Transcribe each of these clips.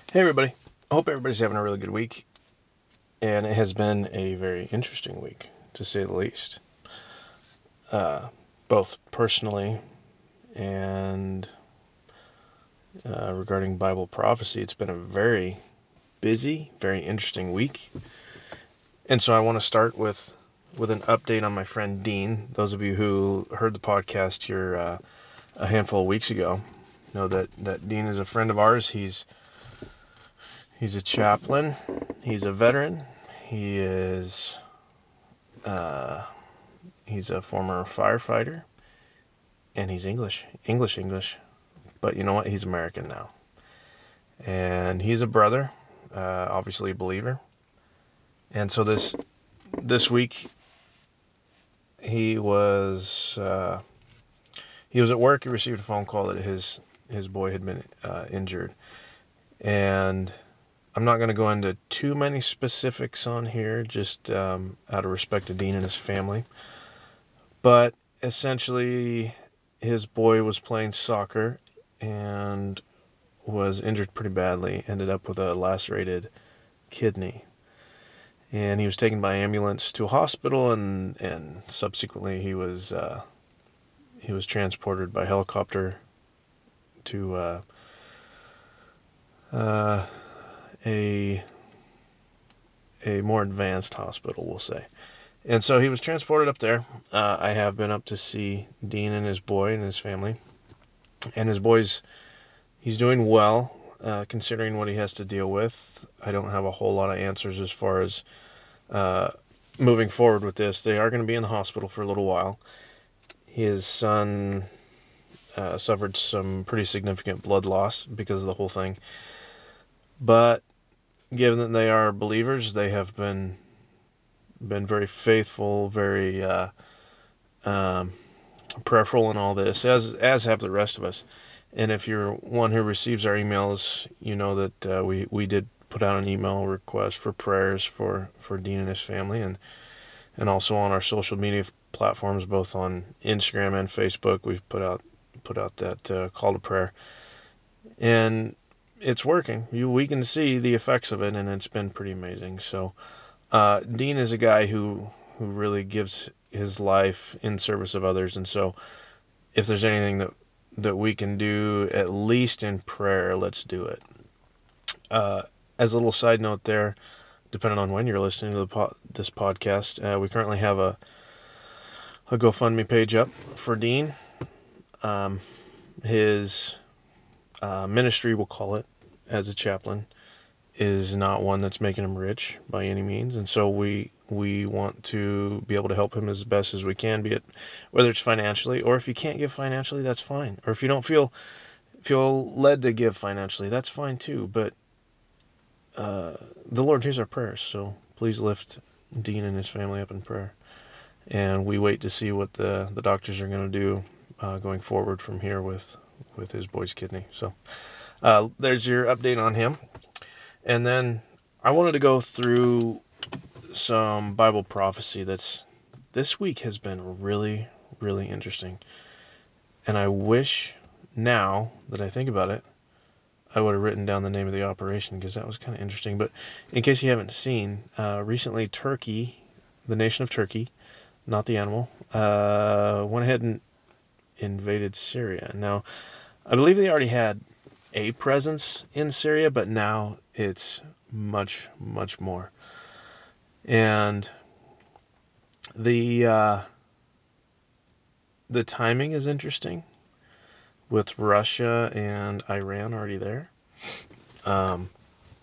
Hey everybody. I hope everybody's having a really good week. And it has been a very interesting week, to say the least. Both personally and regarding Bible prophecy. It's been a very busy, very interesting week. And so I want to start with an update on my friend Dean. Those of you who heard the podcast here a handful of weeks ago know that Dean is a friend of ours. He's a chaplain. He's a veteran. He is He's a former firefighter, and he's English. But you know what? He's American now, and he's a brother, obviously a believer. And so this week he was he was at work. He received a phone call that his boy had been injured, and I'm not going to go into too many specifics on here, just out of respect to Dean and his family. But essentially, his boy was playing soccer and was injured pretty badly, ended up with a lacerated kidney. And he was taken by ambulance to a hospital, and subsequently he was transported by helicopter to uh, a a more advanced hospital, we'll say. And so he was transported up there. I have been up to see Dean and his boy and his family, and he's doing well, considering what he has to deal with. I don't have a whole lot of answers as far as uh, moving forward with this. They are going to be in the hospital for a little while. His son suffered some pretty significant blood loss because of the whole thing. But given that they are believers, they have been very faithful, very um, prayerful in all this, as have the rest of us. And if you're one who receives our emails, you know that we did put out an email request for prayers for Dean and his family, and also on our social media platforms, both on Instagram and Facebook, we've put out that call to prayer, and it's working. We can see the effects of it, and it's been pretty amazing. So Dean is a guy who really gives his life in service of others, and so if there's anything that we can do, at least in prayer, let's do it. Uh, as a little side note there, depending on when you're listening to this podcast, we currently have a GoFundMe page up for Dean. Um, his ministry, we'll call it, as a chaplain, is not one that's making him rich by any means, and so we want to be able to help him as best as we can, be it whether it's financially, or if you can't give financially, that's fine. Or if you don't feel led to give financially, that's fine too. But the Lord hears our prayers, so please lift Dean and his family up in prayer. And we wait to see what the doctors are going to do going forward from here with his boy's kidney. So there's your update on him. And then I wanted to go through some Bible prophecy this week has been really, really interesting. And I wish now that I think about it, I would have written down the name of the operation, because that was kind of interesting. But in case you haven't seen, recently Turkey, the nation of Turkey, not the animal, went ahead and invaded Syria. Now, I believe they already had a presence in Syria, but now it's much, much more. And the uh, the timing is interesting, with Russia and Iran already there, um,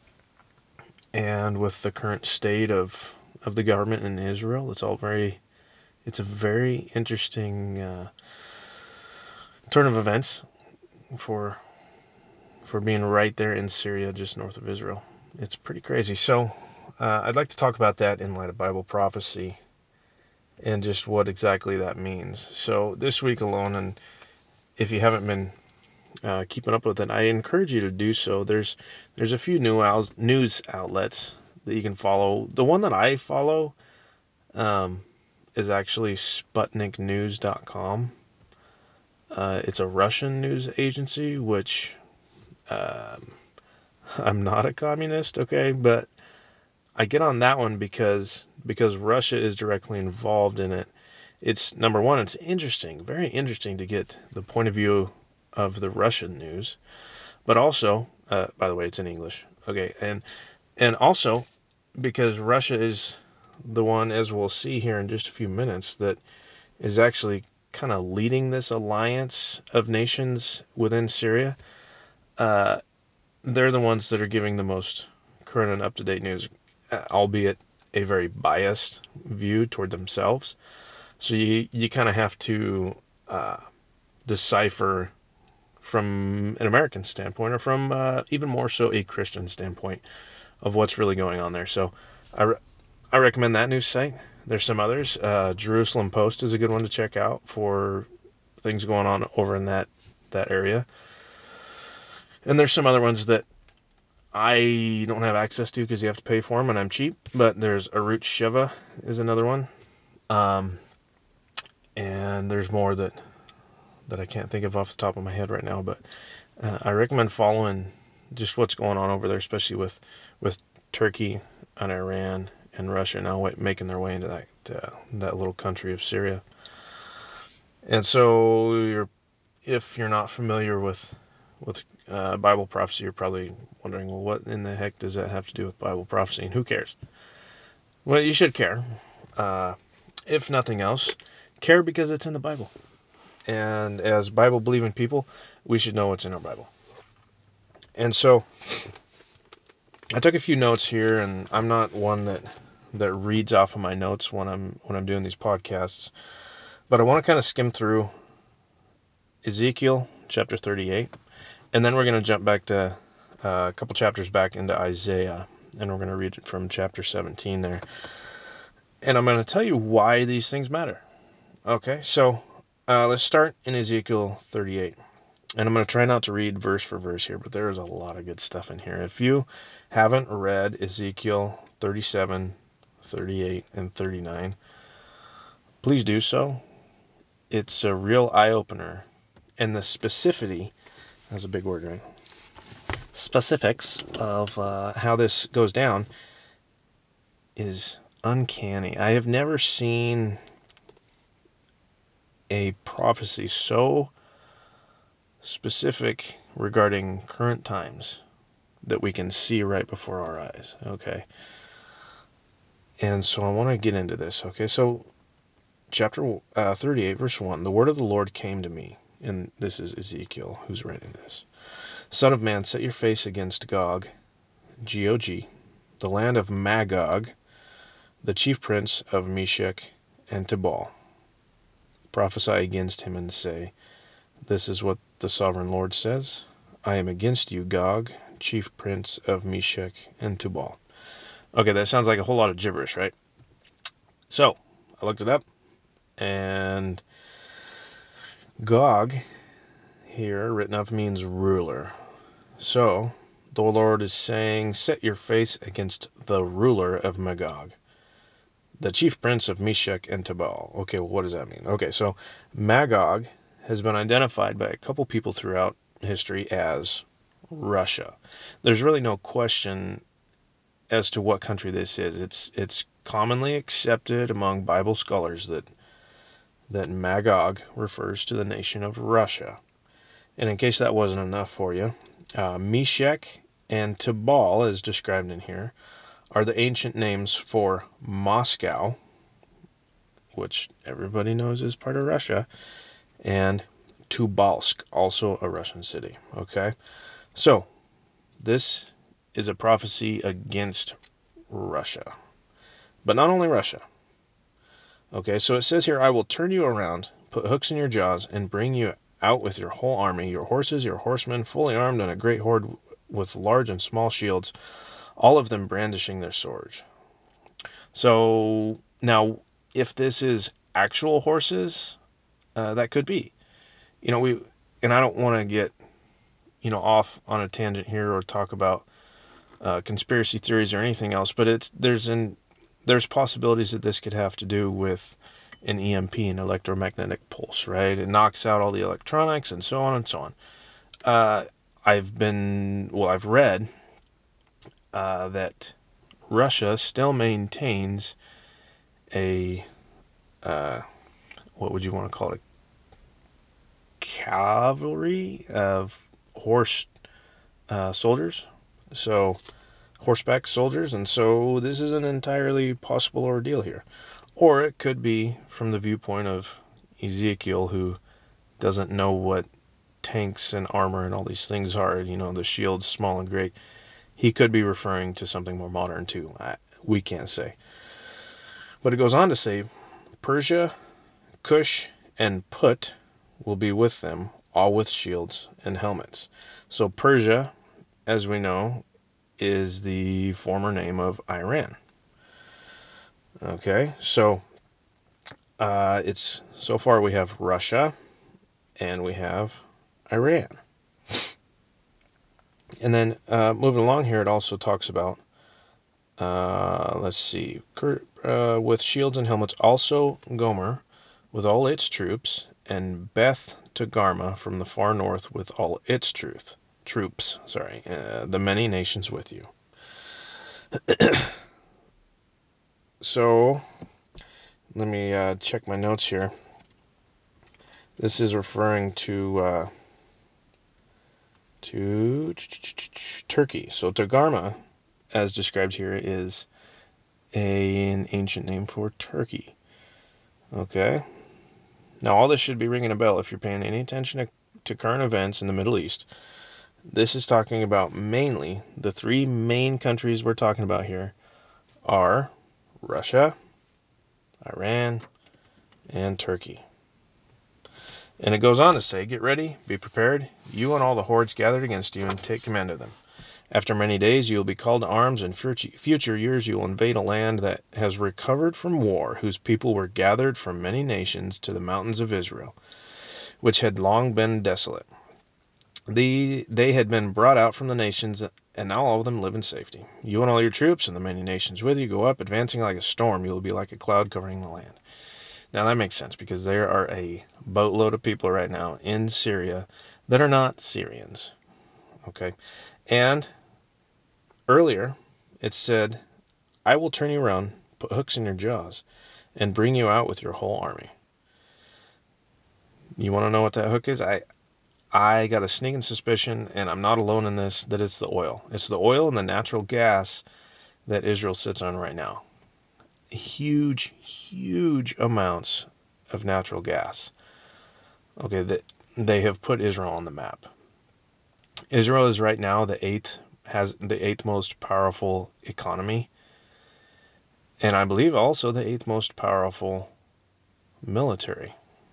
and with the current state of the government in Israel. It's a very interesting turn of events for being right there in Syria, just north of Israel. It's pretty crazy. So I'd like to talk about that in light of Bible prophecy and just what exactly that means. So this week alone, and if you haven't been keeping up with it, I encourage you to do so. There's a few news outlets that you can follow. The one that I follow is actually SputnikNews.com. It's a Russian news agency, which I'm not a communist, okay, but I get on that one because Russia is directly involved in it. It's number one, it's interesting, very interesting to get the point of view of the Russian news, but also, by the way, it's in English, okay, and also because Russia is the one, as we'll see here in just a few minutes, that is actually kind of leading this alliance of nations within Syria. Uh, they're the ones that are giving the most current and up-to-date news, albeit a very biased view toward themselves. So you kind of have to uh, decipher from an American standpoint, or from even more so a Christian standpoint, of what's really going on there. So I, I recommend that news site. There's some others. Jerusalem Post is a good one to check out for things going on over in that area. And there's some other ones that I don't have access to because you have to pay for them, and I'm cheap. But there's Arutz Sheva is another one, um, and there's more that I can't think of off the top of my head right now. But I recommend following just what's going on over there, especially with Turkey and Iran and Russia now making their way into that little country of Syria. And so if you're not familiar with Bible prophecy, you're probably wondering, well, what in the heck does that have to do with Bible prophecy, and who cares? Well, you should care. Uh, if nothing else, care because it's in the Bible. And as Bible believing people, we should know what's in our Bible. And so I took a few notes here, and I'm not one that reads off of my notes when I'm doing these podcasts, but I want to kind of skim through Ezekiel chapter 38, and then we're going to jump back to a couple chapters back into Isaiah, and we're going to read it from chapter 17 there. And I'm going to tell you why these things matter. Okay, so let's start in Ezekiel 38. And I'm going to try not to read verse for verse here, but there is a lot of good stuff in here. If you haven't read Ezekiel 37, 38, and 39, please do so. It's a real eye-opener. And the specificity, that's a big word, right? Specifics of how this goes down is uncanny. I have never seen a prophecy so specific regarding current times that we can see right before our eyes. Okay. And so I want to get into this. Okay. So chapter 38, verse 1, the word of the Lord came to me. And this is Ezekiel who's writing this. Son of man, set your face against Gog, G-O-G, the land of Magog, the chief prince of Meshech and Tubal. Prophesy against him and say, this is what the sovereign Lord says. I am against you, Gog, chief prince of Meshech and Tubal. Okay, that sounds like a whole lot of gibberish, right? So, I looked it up, and Gog here, written up, means ruler. So, the Lord is saying, set your face against the ruler of Magog, the chief prince of Meshech and Tubal. Okay, well, what does that mean? Okay, so Magog has been identified by a couple people throughout history as Russia. There's really no question as to what country this is. It's commonly accepted among Bible scholars that Magog refers to the nation of Russia. And in case that wasn't enough for you, Meshech and Tubal, as described in here, are the ancient names for Moscow, which everybody knows is part of Russia, and Tobolsk, also a Russian city. Okay? So, this is a prophecy against Russia. But not only Russia. Okay, so it says here, I will turn you around, put hooks in your jaws, and bring you out with your whole army, your horses, your horsemen, fully armed, and a great horde with large and small shields, all of them brandishing their swords. So, now, if this is actual horses, that could be. And I don't want to get, off on a tangent here or talk about conspiracy theories or anything else, but there's possibilities that this could have to do with an EMP, an electromagnetic pulse, right? It knocks out all the electronics and so on and so on. I've read that Russia still maintains a, what would you want to call it, cavalry of horse soldiers. So, horseback soldiers. And so this is an entirely possible ordeal here. Or it could be from the viewpoint of Ezekiel, who doesn't know what tanks and armor and all these things are, the shields small and great. He could be referring to something more modern too. We can't say. But it goes on to say, Persia, Cush, and Put will be with them, all with shields and helmets. So Persia, as we know, is the former name of Iran. Okay, so it's so far we have Russia and we have Iran. And then moving along here, it also talks about, let's see, with shields and helmets, also Gomer with all its troops, and Beth Togarmah from the far north with all its troops. The many nations with you. So let me check my notes here. This is referring to Turkey. So Togarmah, as described here, is an ancient name for Turkey. Okay. Now all this should be ringing a bell if you're paying any attention to current events in the Middle East. This is talking about mainly the three main countries we're talking about here are Russia, Iran, and Turkey. And it goes on to say, get ready, be prepared, you and all the hordes gathered against you, and take command of them. After many days you will be called to arms, and future years you will invade a land that has recovered from war, whose people were gathered from many nations to the mountains of Israel, which had long been desolate. They had been brought out from the nations, and now all of them live in safety. You and all your troops and the many nations with you go up, advancing like a storm. You will be like a cloud covering the land. Now that makes sense because there are a boatload of people right now in Syria that are not Syrians. Okay. And earlier it said, I will turn you around, put hooks in your jaws, and bring you out with your whole army. You want to know what that hook is? I got a sneaking suspicion, and I'm not alone in this, that it's the oil. It's the oil and the natural gas that Israel sits on right now. Huge, huge amounts of natural gas. Okay, that they have put Israel on the map. Israel is right now has the eighth most powerful economy, and I believe also the eighth most powerful military.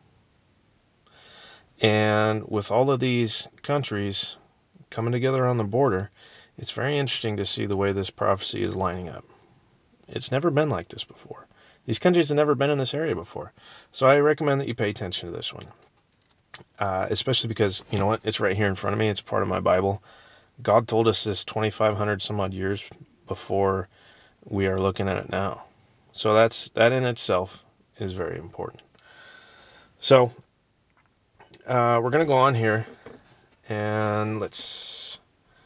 And with all of these countries coming together on the border, it's very interesting to see the way this prophecy is lining up. It's never been like this before. These countries have never been in this area before. So I recommend that you pay attention to this one. Especially because, you know what, it's right here in front of me. It's part of my Bible. God told us this 2,500 some odd years before we are looking at it now. So that in itself is very important. So we're going to go on here and let's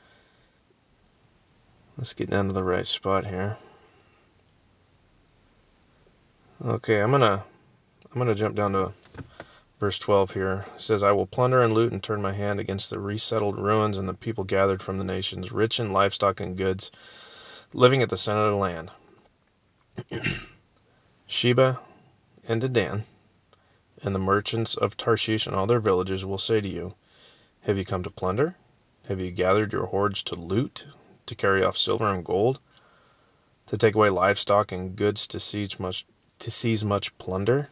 get down to the right spot here. Okay, I'm gonna jump down to verse 12 here. It says, I will plunder and loot and turn my hand against the resettled ruins and the people gathered from the nations, rich in livestock and goods, living at the center of the land. Sheba and Dedan and the merchants of Tarshish and all their villages will say to you, have you come to plunder? Have you gathered your hordes to loot, to carry off silver and gold, to take away livestock and goods to seize much plunder?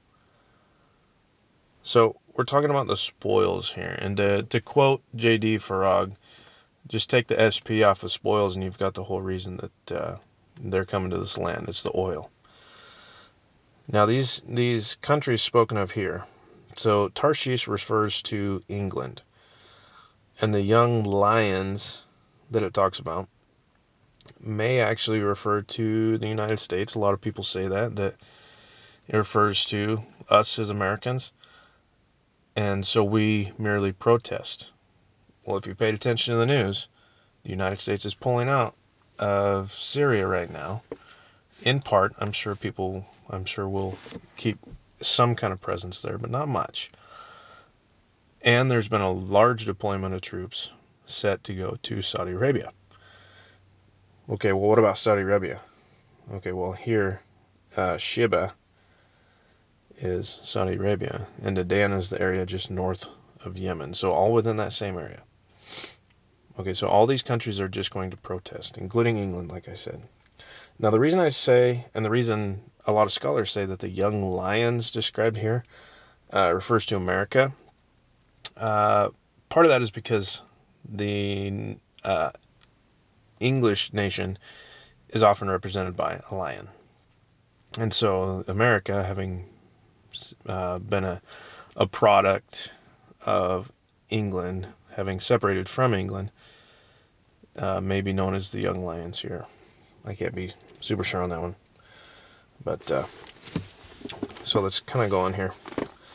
So we're talking about the spoils here. And to quote J.D. Farag, just take the SP off of spoils and you've got the whole reason that they're coming to this land. It's the oil. Now these countries spoken of here. So Tarshish refers to England. And the young lions that it talks about may actually refer to the United States. A lot of people say that it refers to us as Americans. And so we merely protest. Well, if you paid attention to the news, the United States is pulling out of Syria right now. In part, I'm sure will keep some kind of presence there, but not much. And there's been a large deployment of troops set to go to Saudi Arabia. Okay, well, what about Saudi Arabia? Okay, well, here, Shibah is Saudi Arabia, and Aden is the area just north of Yemen. So all within that same area. Okay, so all these countries are just going to protest, including England, like I said. Now, the reason I say, and the reason a lot of scholars say that the young lions described here refers to America, part of that is because the English nation is often represented by a lion. And so America, having been a product of England, having separated from England, may be known as the young lions here. I can't be super sure on that one. But, so let's kind of go on here.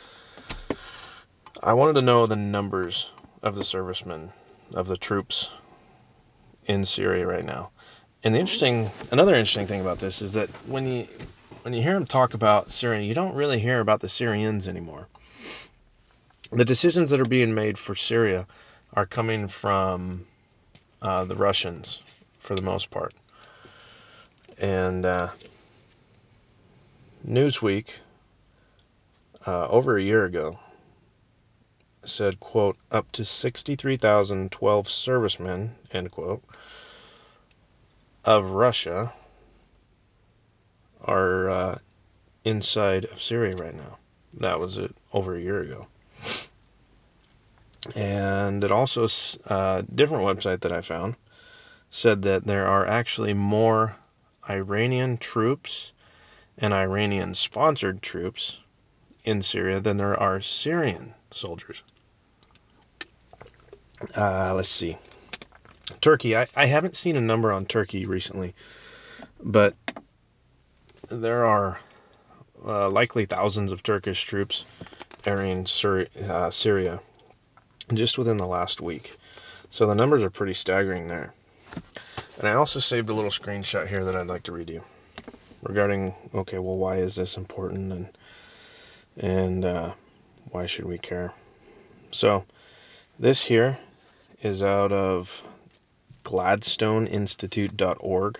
I wanted to know the numbers of the servicemen, of the troops in Syria right now. And another interesting thing about this is that when you hear them talk about Syria, you don't really hear about the Syrians anymore. The decisions that are being made for Syria are coming from the Russians, for the most part. And Newsweek, over a year ago, said, quote, up to 63,012 servicemen, end quote, of Russia are inside of Syria right now. That was it over a year ago. And it also, a different website that I found, said that there are actually more Iranian troops and Iranian-sponsored troops in Syria than there are Syrian soldiers. Let's see. Turkey, I haven't seen a number on Turkey recently, but there are likely thousands of Turkish troops entering Syria just within the last week. So the numbers are pretty staggering there. And I also saved a little screenshot here that I'd like to read you regarding, okay, well, why is this important and why should we care? So this here is out of GladstoneInstitute.org.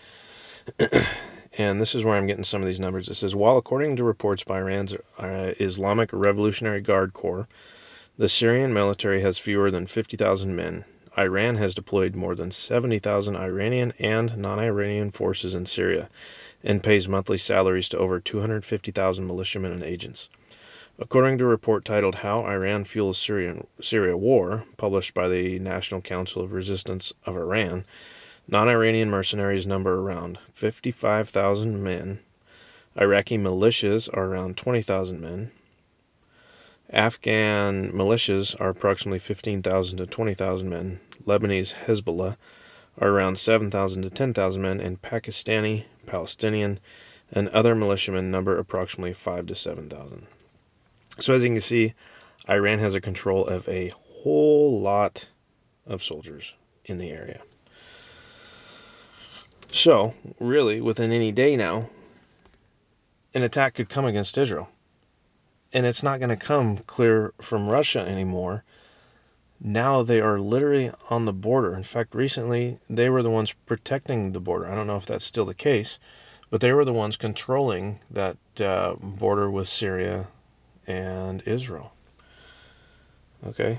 And this is where I'm getting some of these numbers. It says, while according to reports by Iran's Islamic Revolutionary Guard Corps, the Syrian military has fewer than 50,000 men, Iran has deployed more than 70,000 Iranian and non-Iranian forces in Syria and pays monthly salaries to over 250,000 militiamen and agents. According to a report titled How Iran Fuels Syria War, published by the National Council of Resistance of Iran, non-Iranian mercenaries number around 55,000 men. Iraqi militias are around 20,000 men. Afghan militias are approximately 15,000 to 20,000 men. Lebanese Hezbollah are around 7,000 to 10,000 men. And Pakistani, Palestinian, and other militiamen number approximately 5,000 to 7,000. So as you can see, Iran has a control of a whole lot of soldiers in the area. So, really, within any day now, an attack could come against Israel. And it's not going to come clear from Russia anymore. Now they are literally on the border. In fact, recently, they were the ones protecting the border. I don't know if that's still the case, but they were the ones controlling that border with Syria and Israel. Okay.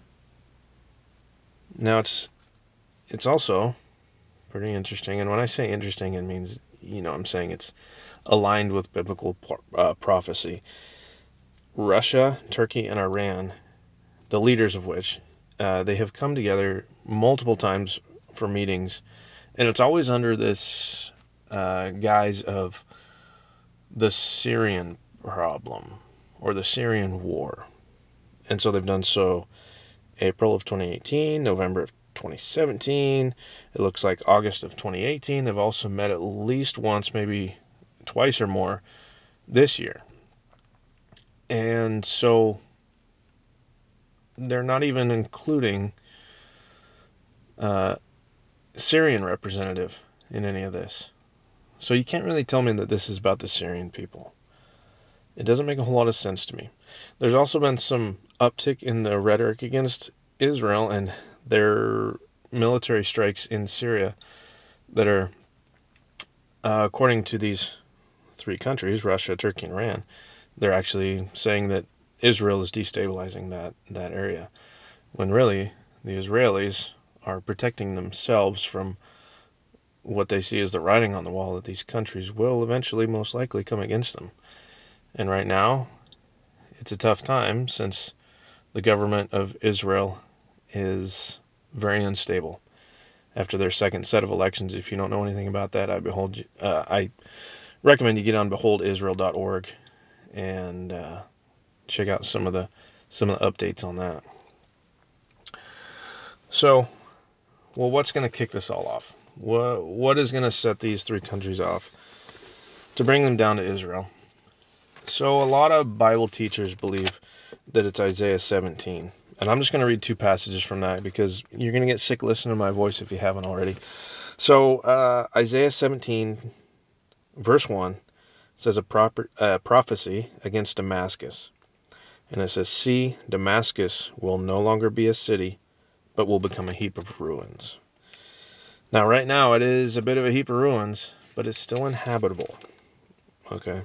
Now, it's also pretty interesting. And when I say interesting, it means, I'm saying it's aligned with biblical prophecy. Russia, Turkey, and Iran, the leaders of which, they have come together multiple times for meetings. And it's always under this guise of the Syrian problem or the Syrian war. And so they've done so April of 2018, November of 2017. It looks like August of 2018. They've also met at least once, maybe twice or more this year. And so they're not even including Syrian representative in any of this. So you can't really tell me that this is about the Syrian people. It doesn't make a whole lot of sense to me. There's also been some uptick in the rhetoric against Israel and their military strikes in Syria that are, according to these three countries, Russia, Turkey, and Iran, they're actually saying that Israel is destabilizing that area, when really the Israelis are protecting themselves from what they see as the writing on the wall that these countries will eventually most likely come against them. And right now, it's a tough time since the government of Israel is very unstable. After their second set of elections, if you don't know anything about that, I recommend you get on beholdisrael.org and check out some of the updates on that. So, well, what's going to kick this all off? What is going to set these three countries off to bring them down to Israel? So a lot of Bible teachers believe that it's Isaiah 17. And I'm just going to read two passages from that because you're going to get sick listening to my voice if you haven't already. So Isaiah 17, verse 1, says a prophecy against Damascus. And it says, "See, Damascus will no longer be a city, but will become a heap of ruins." Now, right now, it is a bit of a heap of ruins, but it's still inhabitable. Okay.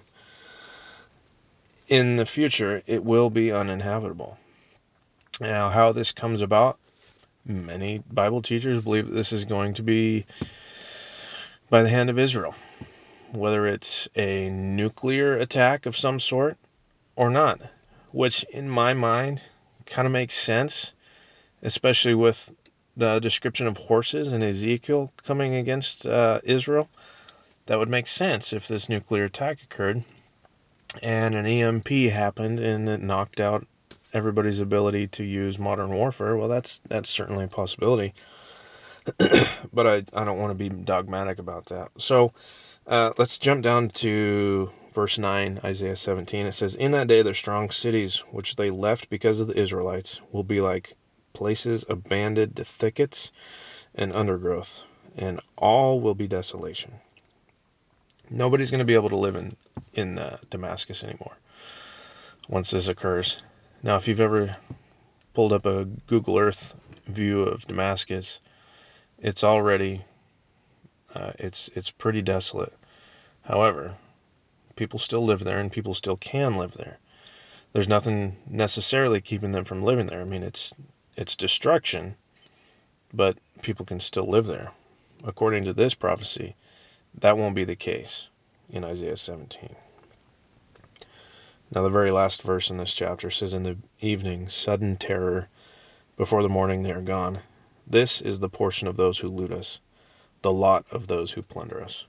In the future, it will be uninhabitable. Now, how this comes about, many Bible teachers believe that this is going to be by the hand of Israel, whether it's a nuclear attack of some sort or not, which in my mind kind of makes sense, especially with the description of horses in Ezekiel coming against Israel. That would make sense if this nuclear attack occurred and an EMP happened and it knocked out everybody's ability to use modern warfare. Well, that's certainly a possibility. But I don't want to be dogmatic about that. So let's jump down to verse 9, Isaiah 17. It says, "In that day their strong cities, which they left because of the Israelites, will be like places abandoned to thickets and undergrowth, and all will be desolation." Nobody's going to be able to live in Damascus anymore once this occurs. Now, if you've ever pulled up a Google Earth view of Damascus, it's already it's pretty desolate. However, people still live there and people still can live there. There's nothing necessarily keeping them from living there. I mean, it's destruction, but people can still live there. According to this prophecy, that won't be the case in Isaiah 17. Now, the very last verse in this chapter says, "In the evening, sudden terror. Before the morning, they are gone. This is the portion of those who loot us, the lot of those who plunder us."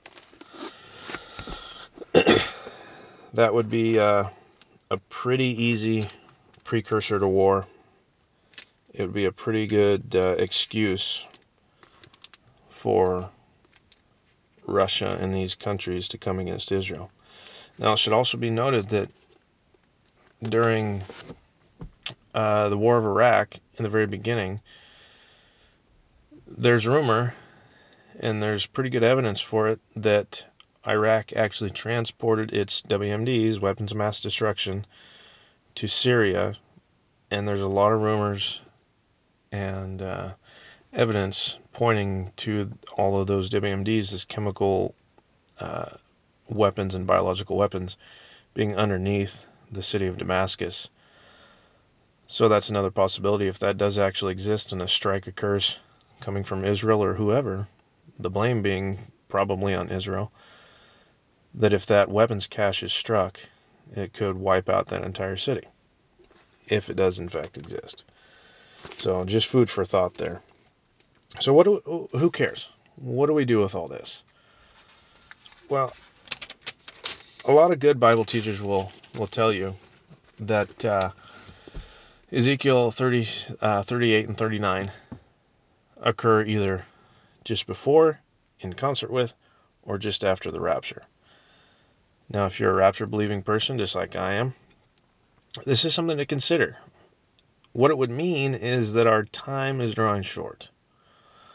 That would be a pretty easy precursor to war. It would be a pretty good excuse for Russia and these countries to come against Israel. Now, it should also be noted that during the war of Iraq, in the very beginning, there's rumor, and there's pretty good evidence for it, that Iraq actually transported its WMDs, weapons of mass destruction, to Syria. And there's a lot of rumors and evidence pointing to all of those WMDs as chemical weapons and biological weapons being underneath the city of Damascus. So that's another possibility. If that does actually exist and a strike occurs coming from Israel or whoever, the blame being probably on Israel, that if that weapons cache is struck, it could wipe out that entire city, if it does in fact exist. So just food for thought there. So who cares? What do we do with all this? Well, a lot of good Bible teachers will tell you that Ezekiel 38 and 39 occur either just before, in concert with, or just after the rapture. Now, if you're a rapture-believing person, just like I am, this is something to consider. What it would mean is that our time is drawing short.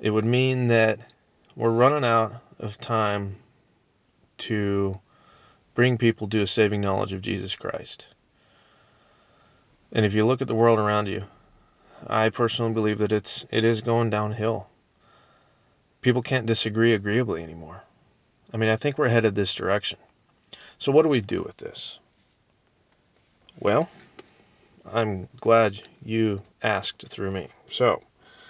It would mean that we're running out of time to bring people to a saving knowledge of Jesus Christ. And if you look at the world around you, I personally believe that it is going downhill. People can't disagree agreeably anymore. I mean, I think we're headed this direction. So what do we do with this? Well, I'm glad you asked through me. So,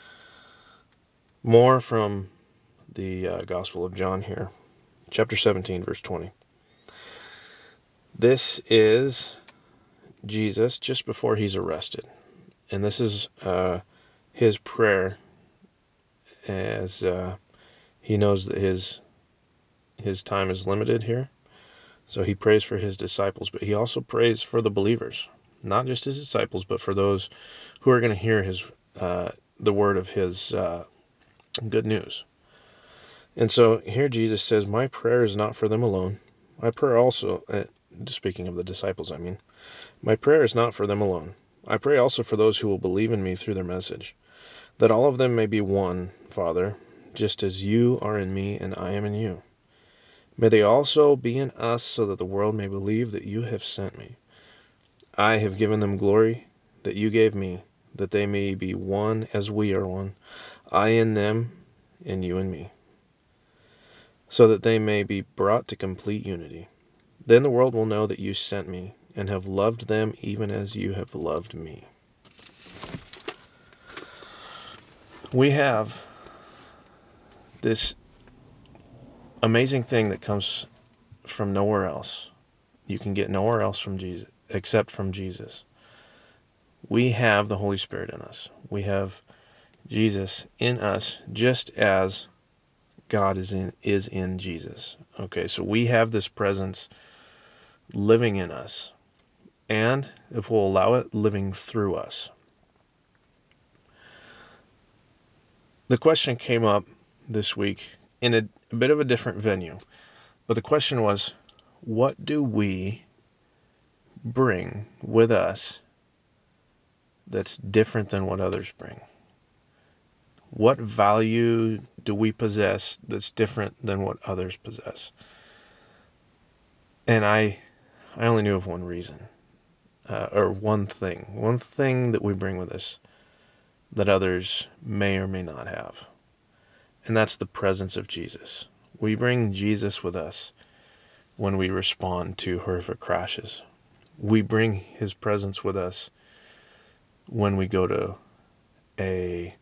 more from the Gospel of John here, chapter 17, verse 20. This is Jesus just before he's arrested. And this is his prayer as he knows that his time is limited here. So he prays for his disciples, but he also prays for the believers, not just his disciples, but for those who are going to hear the word of his good news. And so here Jesus says, my prayer is not for them alone. My prayer also, speaking of the disciples, my prayer is not for them alone. I pray also for those who will believe in me through their message, that all of them may be one, Father, just as you are in me and I am in you. May they also be in us, so that the world may believe that you have sent me. I have given them glory that you gave me, that they may be one as we are one, I in them and you in me, so that they may be brought to complete unity. Then the world will know that you sent me and have loved them even as you have loved me. We have this amazing thing that comes from nowhere else. You can get nowhere else from Jesus except from Jesus. We have the Holy Spirit in us. We have Jesus in us, just as God is in Jesus. Okay, so we have this presence living in us, and if we'll allow it, living through us. The question came up this week in a bit of a different venue, but the question was, what do we bring with us that's different than what others bring? What value do we possess that's different than what others possess? And I only knew of one reason, or one thing that we bring with us that others may or may not have. And that's the presence of Jesus. We bring Jesus with us when we respond to horrific crashes. We bring his presence with us when we go to a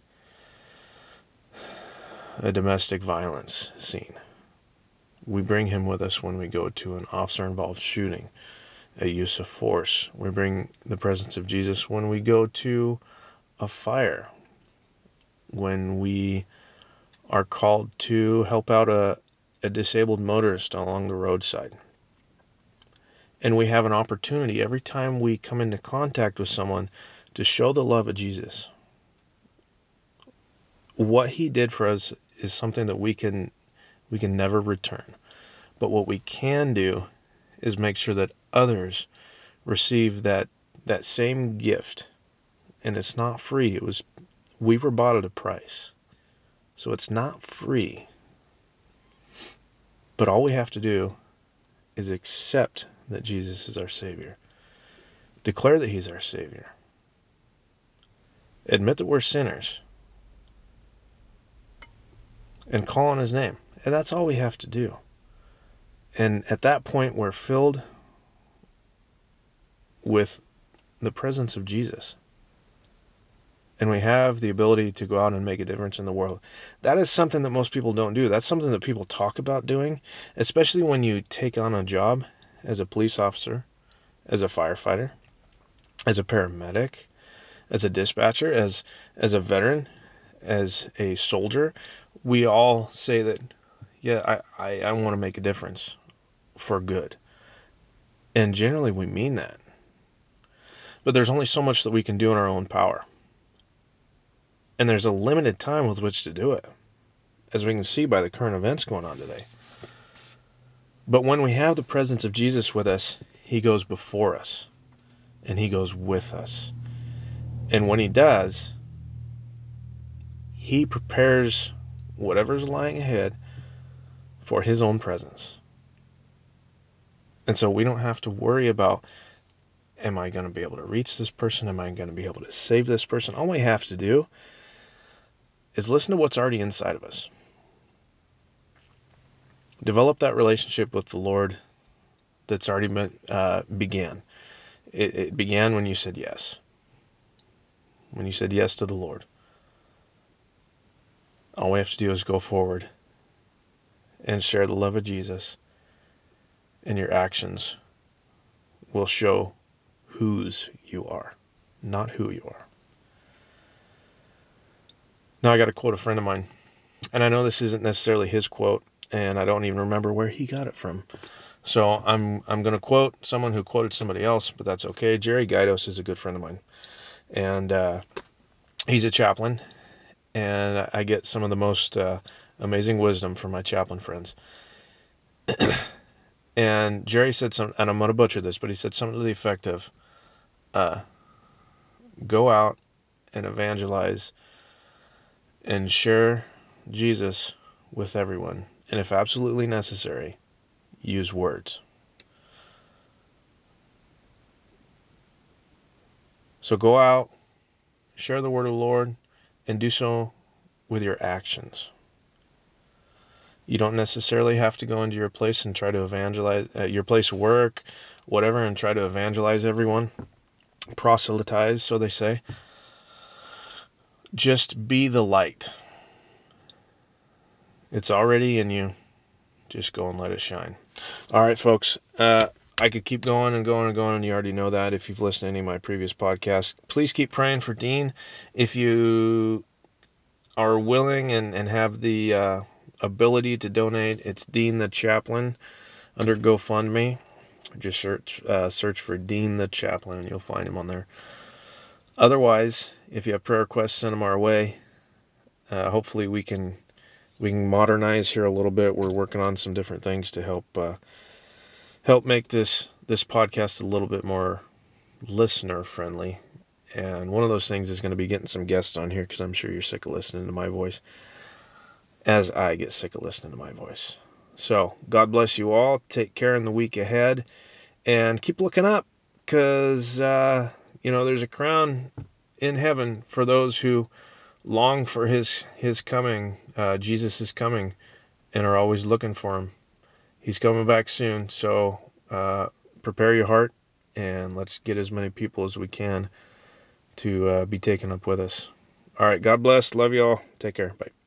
domestic violence scene. We bring him with us when we go to an officer-involved shooting, a use of force. We bring the presence of Jesus when we go to a fire, when we are called to help out a disabled motorist along the roadside. And we have an opportunity every time we come into contact with someone to show the love of Jesus. What he did for us is something that we can never return. But what we can do is make sure that others receive that same gift. And it's not free. We were bought at a price. So it's not free. But all we have to do is accept that Jesus is our Savior. Declare that he's our Savior. Admit that we're sinners. And call on his name. And that's all we have to do. And at that point, we're filled with the presence of Jesus. And we have the ability to go out and make a difference in the world. That is something that most people don't do. That's something that people talk about doing, especially when you take on a job as a police officer, as a firefighter, as a paramedic, as a dispatcher, as a veteran, as a soldier. We all say that, yeah, I want to make a difference for good. And generally we mean that. But there's only so much that we can do in our own power. And there's a limited time with which to do it, as we can see by the current events going on today. But when we have the presence of Jesus with us, he goes before us, and he goes with us. And when he does, he prepares whatever's lying ahead for his own presence. And so we don't have to worry about, am I going to be able to reach this person? Am I going to be able to save this person? All we have to do is listen to what's already inside of us. Develop that relationship with the Lord that's already began. It began when you said yes. When you said yes to the Lord. All we have to do is go forward and share the love of Jesus, and your actions will show whose you are, not who you are. Now I got to quote a friend of mine, and I know this isn't necessarily his quote, and I don't even remember where he got it from. So I'm going to quote someone who quoted somebody else, but that's okay. Jerry Gaidos is a good friend of mine, and he's a chaplain, and I get some of the most amazing wisdom from my chaplain friends. And Jerry said something, and I'm going to butcher this, but he said something to the effect of, go out and evangelize and share Jesus with everyone. And if absolutely necessary, use words. So go out, share the word of the Lord, and do so with your actions. You don't necessarily have to go into your place and try to evangelize, your place of work, whatever, and try to evangelize everyone. Proselytize, so they say. Just be the light. It's already in you. Just go and let it shine. All right, folks. I could keep going and going and going, and you already know that if you've listened to any of my previous podcasts. Please keep praying for Dean. If you are willing and have the ability to donate, it's Dean the Chaplain under GoFundMe. Just search for Dean the Chaplain, and you'll find him on there. Otherwise, if you have prayer requests, send them our way. Hopefully, we can modernize here a little bit. We're working on some different things to help make this podcast a little bit more listener friendly. And one of those things is going to be getting some guests on here, because I'm sure you're sick of listening to my voice, as I get sick of listening to my voice. So God bless you all. Take care in the week ahead, and keep looking up, because there's a crown in heaven for those who long for his coming. Jesus is coming, and are always looking for him. He's coming back soon, so prepare your heart, and let's get as many people as we can to be taken up with us. All right, God bless. Love you all. Take care. Bye.